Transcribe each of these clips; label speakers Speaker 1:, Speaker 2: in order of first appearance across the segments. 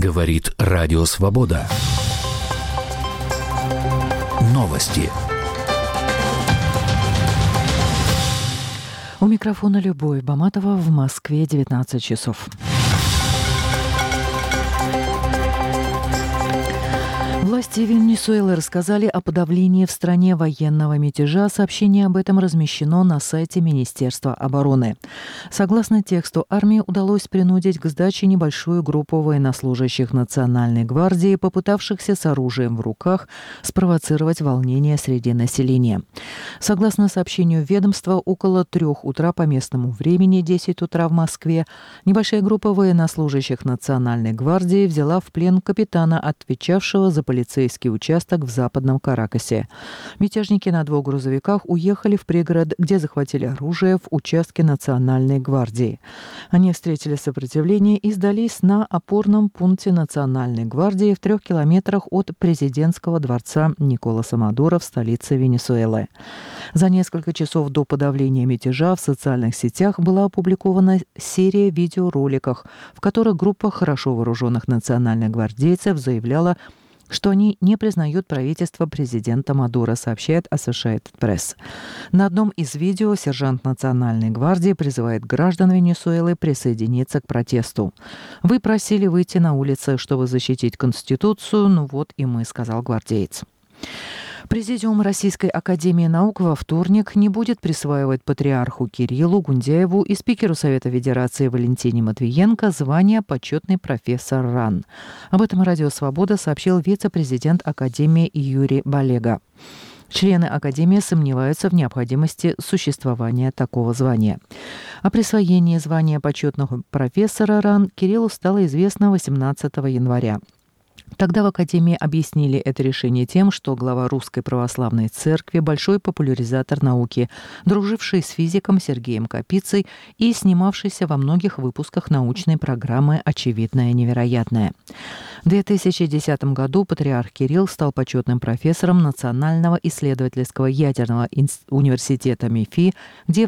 Speaker 1: Говорит Радио Свобода. Новости.
Speaker 2: У микрофона Любовь Баматова, в Москве 19 часов. Власти Венесуэлы рассказали о подавлении в стране военного мятежа. Сообщение об этом размещено на сайте Министерства обороны. Согласно тексту, армии удалось принудить к сдаче небольшую группу военнослужащих Национальной гвардии, попытавшихся с оружием в руках спровоцировать волнения среди населения. Согласно сообщению ведомства, около 3 утра по местному времени, 10 утра в Москве, небольшая группа военнослужащих Национальной гвардии взяла в плен капитана, отвечавшего за полицейский участок в Западном Каракасе. Мятежники на 2 грузовиках уехали в пригород, где захватили оружие в участке Национальной гвардии. Они встретили сопротивление и сдались на опорном пункте Национальной гвардии в 3 километрах от президентского дворца Николаса Мадуро в столице Венесуэлы. За несколько часов до подавления мятежа в социальных сетях была опубликована серия видеороликов, в которых группа хорошо вооруженных национальных гвардейцев заявляла, что они не признают правительство президента Мадуро, сообщает Associated Press. На одном из видео сержант Национальной гвардии призывает граждан Венесуэлы присоединиться к протесту. «Вы просили выйти на улицы, чтобы защитить Конституцию, ну вот и мы», — сказал гвардеец. Президиум Российской академии наук во вторник не будет присваивать патриарху Кириллу Гундяеву и спикеру Совета Федерации Валентине Матвиенко звание почетный профессор РАН. Об этом Радио Свобода сообщил вице-президент Академии Юрий Балега. Члены Академии сомневаются в необходимости существования такого звания. О присвоении звания почетного профессора РАН Кириллу стало известно 18 января. Тогда в Академии объяснили это решение тем, что глава Русской Православной Церкви, большой популяризатор науки, друживший с физиком Сергеем Капицей и снимавшийся во многих выпусках научной программы «Очевидное невероятное». В 2010 году патриарх Кирилл стал почетным профессором Национального исследовательского ядерного университета МИФИ, где в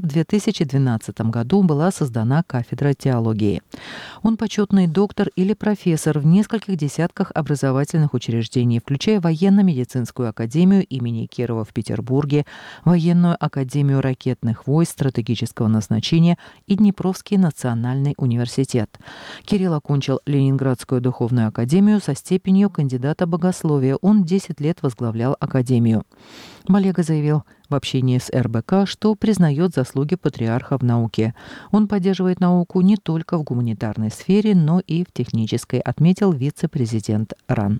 Speaker 2: 2012 году была создана кафедра теологии. Он почетный доктор или профессор в нескольких десятках образовательных учреждений, включая военно-медицинскую академию имени Кирова в Петербурге, военную академию ракетных войск стратегического назначения и Днепровский национальный университет. Кирилл окончил Ленинградскую духовную академию со степенью кандидата богословия. Он 10 лет возглавлял академию. Балега заявил в общении с РБК, что признает заслуги патриарха в науке. Он поддерживает науку не только в гуманитарной сфере, но и в технической, отметил вице-президент РАН.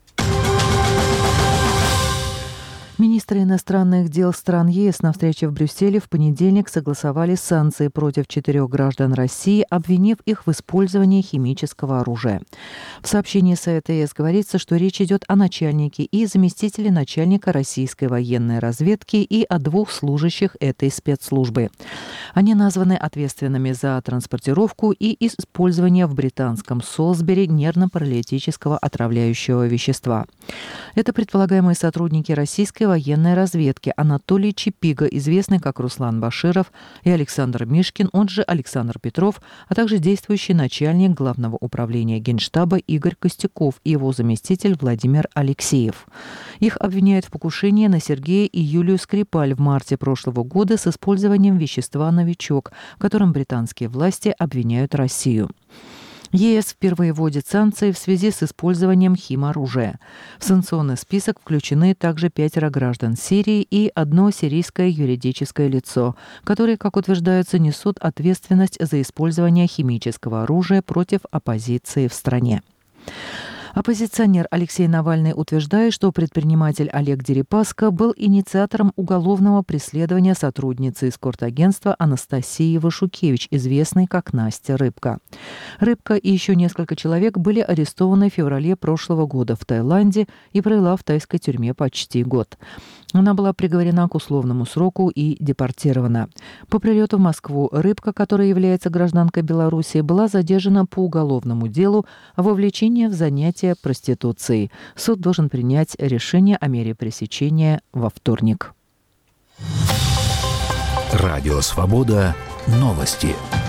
Speaker 2: Министры иностранных дел стран ЕС на встрече в Брюсселе в понедельник согласовали санкции против 4 граждан России, обвинив их в использовании химического оружия. В сообщении Совета ЕС говорится, что речь идет о начальнике и заместителе начальника российской военной разведки и о 2 служащих этой спецслужбы. Они названы ответственными за транспортировку и использование в британском Солсбери нервно-паралитического отравляющего вещества. Это предполагаемые сотрудники российской военной разведки Анатолий Чипига, известный как Руслан Баширов, и Александр Мишкин, он же Александр Петров, а также действующий начальник Главного управления Генштаба Игорь Костюков и его заместитель Владимир Алексеев. Их обвиняют в покушении на Сергея и Юлию Скрипаль в марте прошлого года с использованием вещества «Новичок», в котором британские власти обвиняют Россию. ЕС впервые вводит санкции в связи с использованием химоружия. В санкционный список включены также 5 граждан Сирии и 1 сирийское юридическое лицо, которые, как утверждается, несут ответственность за использование химического оружия против оппозиции в стране. Оппозиционер Алексей Навальный утверждает, что предприниматель Олег Дерипаска был инициатором уголовного преследования сотрудницы эскорт-агентства Анастасии Вашукевич, известной как Настя Рыбка. Рыбка и еще несколько человек были арестованы в феврале прошлого года в Таиланде и провела в тайской тюрьме почти год. Она была приговорена к условному сроку и депортирована. По прилету в Москву Рыбка, которая является гражданкой Беларуси, была задержана по уголовному делу о вовлечении в занятия проституцией. Суд должен принять решение о мере пресечения во вторник.
Speaker 1: Радио Свобода. Новости.